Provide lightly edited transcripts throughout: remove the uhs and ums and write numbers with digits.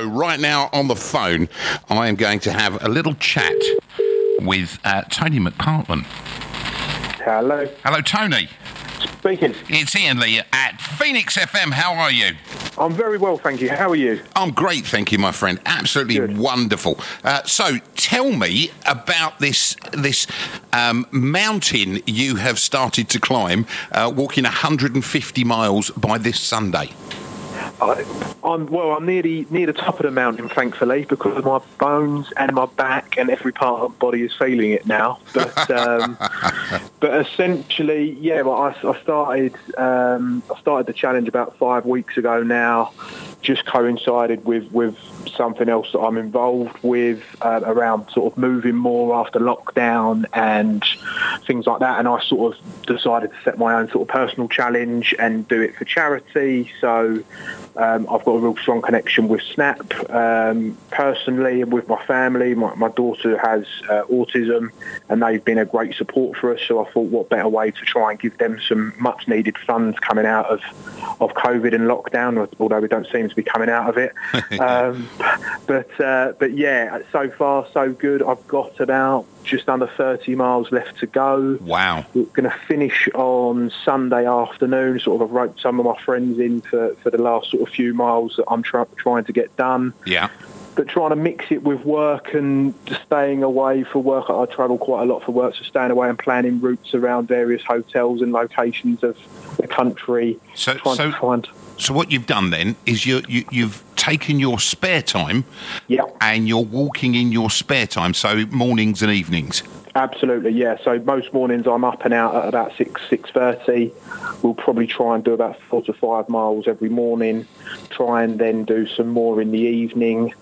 right now on the phone, I am going to have a little chat with Tony McPartland. Hello. Hello, Tony. Speaking. It's Ian Lee at Phoenix FM. How are you? I'm very well, thank you. How are you? I'm great, thank you, my friend. Absolutely Good. wonderful. So, tell me about this mountain you have started to climb, walking 150 miles by this Sunday. I'm near the top of the mountain, thankfully, because my bones and my back and every part of the body is feeling it now. But essentially, yeah. Well, I started the challenge about 5 weeks ago now. Just coincided with something else that I'm involved with around sort of moving more after lockdown and things like that. And I sort of decided to set my own sort of personal challenge and do it for charity. So I've got a real strong connection with SNAP personally and with my family. My daughter has autism, and they've been a great support for us. So I thought, what better way to try and give them some much needed funds coming out of COVID and lockdown, although we don't seem to be coming out of it. But yeah, so far so good. I've got about just under 30 miles left to go. Wow. We're going to finish on Sunday afternoon. Sort of I've roped some of my friends in for the last sort of few miles that I'm trying to get done. Yeah. But trying to mix it with work and staying away for work. I travel quite a lot for work, so staying away and planning routes around various hotels and locations of the country. So what you've done then is you've taken your spare time, and you're walking in your spare time, so mornings and evenings. Absolutely, yeah. So most mornings I'm up and out at about 6:30. We'll probably try and do about 4 to 5 miles every morning. Try and then do some more in the evening.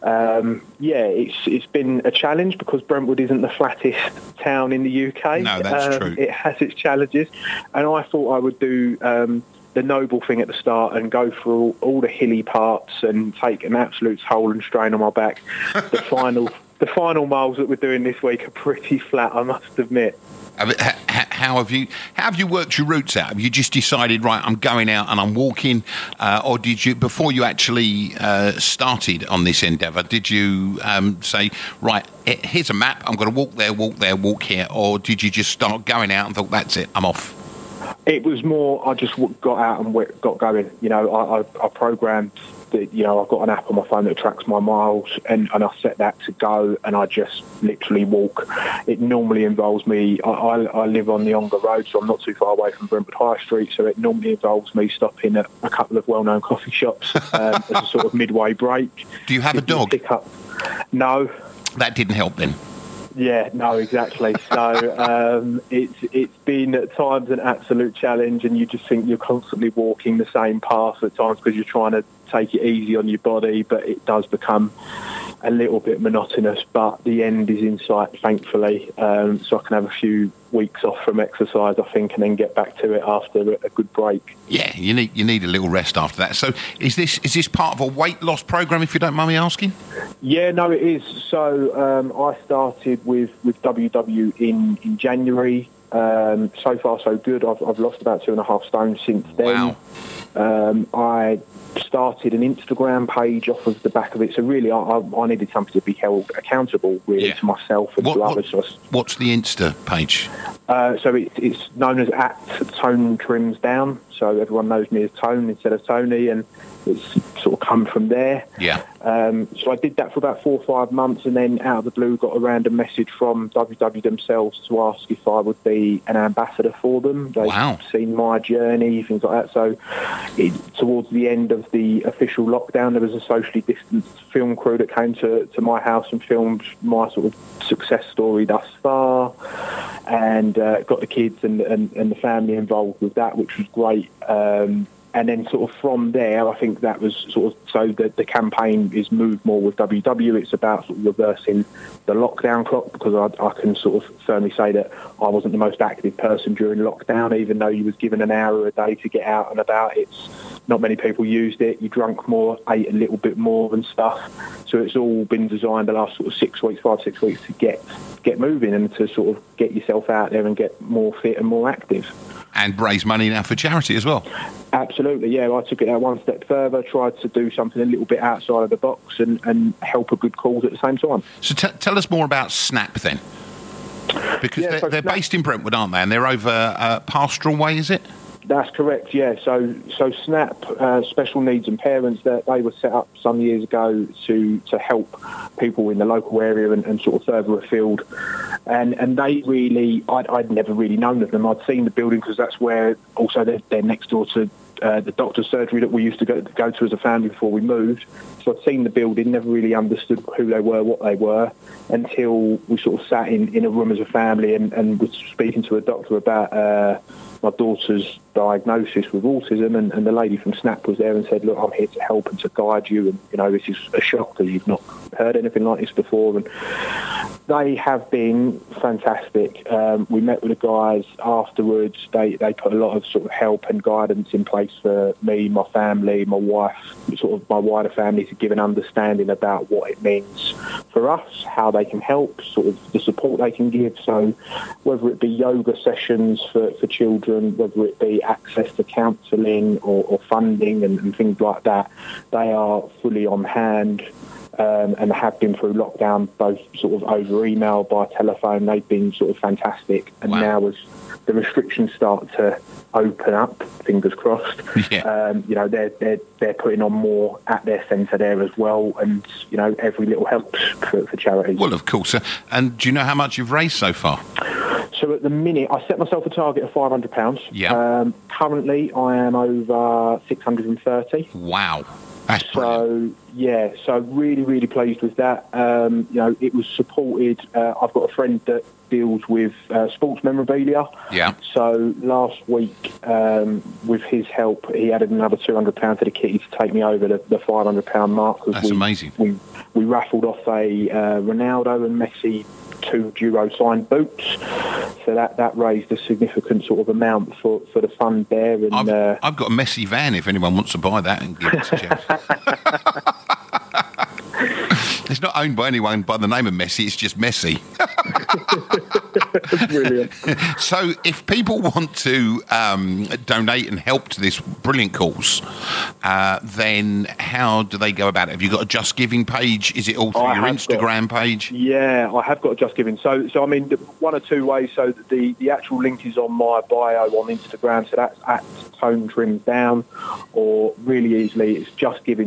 It's been a challenge because Brentwood isn't the flattest town in the UK. No, that's true. It has its challenges, and I thought I would do the noble thing at the start and go through all the hilly parts and take an absolute toll and strain on my back. The final miles that we're doing this week are pretty flat, I must admit. How have you worked your routes out? Have you just decided, right, I'm going out and I'm walking, or did you, before you actually started on this endeavour, did you say, right, here's a map, I'm going to walk there, walk here, or did you just start going out and thought, that's it, I'm off? It was more, I just got out and got going. You know, I programmed, I've got an app on my phone that tracks my miles, and I set that to go, and I just literally walk. It normally involves me, I live on the Ongar Road, so I'm not too far away from Brentwood High Street, so it normally involves me stopping at a couple of well-known coffee shops as a sort of midway break. Do you have a dog? Pick up. No. That didn't help then? Yeah, no, exactly. So it's been at times an absolute challenge, and you just think you're constantly walking the same path at times because you're trying to take it easy on your body, but it does become a little bit monotonous. But the end is in sight, thankfully, so I can have a few weeks off from exercise, I think, and then get back to it after a good break. Yeah, you need a little rest after that. So is this part of a weight loss program, if you don't mind me asking? Yeah, no, it is. So I started with WW in January. So far, so good. I've lost about 2.5 stone since then. Wow. I started an Instagram page off of the back of it. So really, I needed something to be held accountable really to myself and to others. What's the Insta page? So it's known as @ToneTrimsDown. So everyone knows me as Tone instead of Tony, and it's sort of come from there. Yeah. So I did that for about 4 or 5 months, and then out of the blue got a random message from WW themselves to ask if I would be an ambassador for them. They've seen my journey, things like that. So towards the end of the official lockdown, there was a socially distanced film crew that came to my house and filmed my sort of success story thus far, and got the kids and the family involved with that, which was great. And then sort of from there, I think that was sort of, so that the campaign is moved more with WW. It's about sort of reversing the lockdown clock, because I can sort of firmly say that I wasn't the most active person during lockdown, even though you was given an hour a day to get out and about. It's not many people used it. You drank more, ate a little bit more and stuff. So it's all been designed the last sort of 6 weeks, 5-6 weeks to get moving and to sort of get yourself out there and get more fit and more active. and raise money now for charity as well. Absolutely, yeah. I took it that one step further, tried to do something a little bit outside of the box and help a good cause at the same time. So tell us more about Snap then. Because they're based in Brentwood, aren't they? And they're over Pastoral Way, is it? That's correct, yeah. So Snap, Special Needs and Parents, that they were set up some years ago to help people in the local area and sort of further afield. And they really, I'd never really known of them. I'd seen the building because that's where also they're next door to the doctor's surgery that we used to go to as a family before we moved. So I'd seen the building, never really understood who they were, what they were, until we sort of sat in a room as a family and was speaking to a doctor about my daughter's diagnosis with autism, and the lady from Snap was there and said, look, I'm here to help and to guide you, and this is a shock because you've not heard anything like this before. And they have been fantastic. We met with the guys afterwards. They put a lot of sort of help and guidance in place for me, my family, my wife, sort of my wider family, to give an understanding about what it means for us, how they can help, sort of the support they can give. So whether it be yoga sessions for children, whether it be access to counselling or funding and things like that, they are fully on hand. And have been through lockdown, both sort of over email, by telephone. They've been sort of fantastic. And now as the restrictions start to open up, fingers crossed, they're putting on more at their centre there as well. And, every little helps for charities. Well, of course. And do you know how much you've raised so far? So at the minute, I set myself a target of £500. Yeah. Currently, I am over 630. Wow. That's brilliant. So really, really pleased with that. It was supported. I've got a friend that deals with sports memorabilia. Yeah. So last week, with his help, he added another £200 to the kitty to take me over the £500 mark. That's amazing. We raffled off a Ronaldo and Messi 2 Duro signed boots, so that raised a significant sort of amount for the fund there. And I've got a Messi van if anyone wants to buy that and give it to Jeff. It's not owned by anyone by the name of Messi, it's just Messi. Brilliant. So if people want to donate and help to this brilliant cause, then how do they go about it? Have you got a Just Giving page? Is it all through your Instagram page? Yeah, I have got a Just Giving. So I mean, one or two ways. So the actual link is on my bio on Instagram. So that's at Tone Trims Down, or really easily it's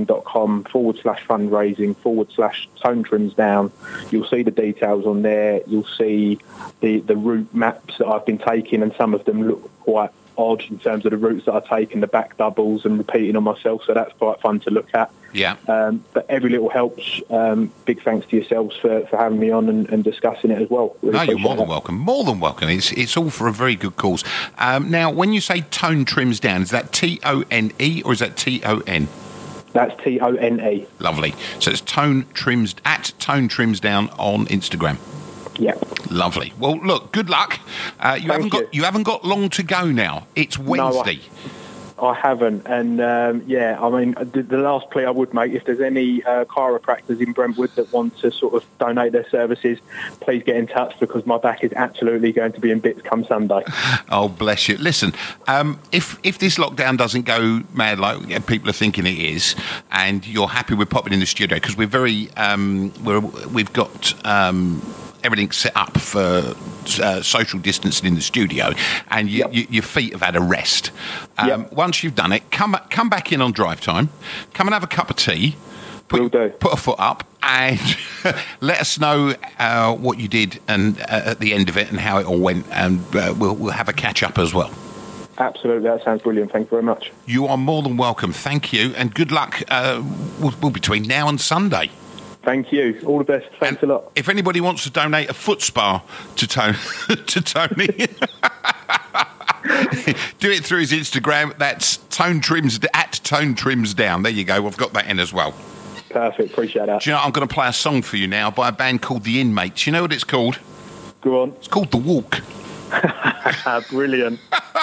justgiving.com/fundraising/Tone Trims Down. You'll see the details on there. You'll see the route maps that I've been taking, and some of them look quite odd in terms of the routes that I've taken, the back doubles and repeating on myself, so that's quite fun to look at. Yeah. But every little helps. Big thanks to yourselves for having me on and discussing it as well. Really you're more than welcome. More than welcome. It's all for a very good cause. Now, when you say Tone Trims Down, is that T-O-N-E or is that T-O-N? That's T-O-N-E. Lovely. So it's Tone Trims Down on Instagram. Yeah. Lovely. Well, look, good luck. You haven't got long to go now. It's Wednesday. No, I haven't. And, I mean, the last plea I would make, if there's any chiropractors in Brentwood that want to sort of donate their services, please get in touch, because my back is absolutely going to be in bits come Sunday. Oh, bless you. Listen, if this lockdown doesn't go mad like people are thinking it is, and you're happy with popping in the studio, because we're very, we've got... everything set up for social distancing in the studio, and your feet have had a rest. Once you've done it, come back in on drive time, come and have a cup of tea, put a foot up, and let us know what you did and at the end of it and how it all went, and we'll have a catch up as well. Absolutely, that sounds brilliant. Thank you very much. You are more than welcome. Thank you, and good luck. We'll between now and Sunday. Thank you. All the best. Thanks a lot. If anybody wants to donate a foot spa to Tony, do it through his Instagram. That's Tone Trims Down. There you go. We've got that in as well. Perfect. Appreciate that. Do you know, I'm going to play a song for you now by a band called The Inmates. You know what it's called? Go on. It's called The Walk. Brilliant.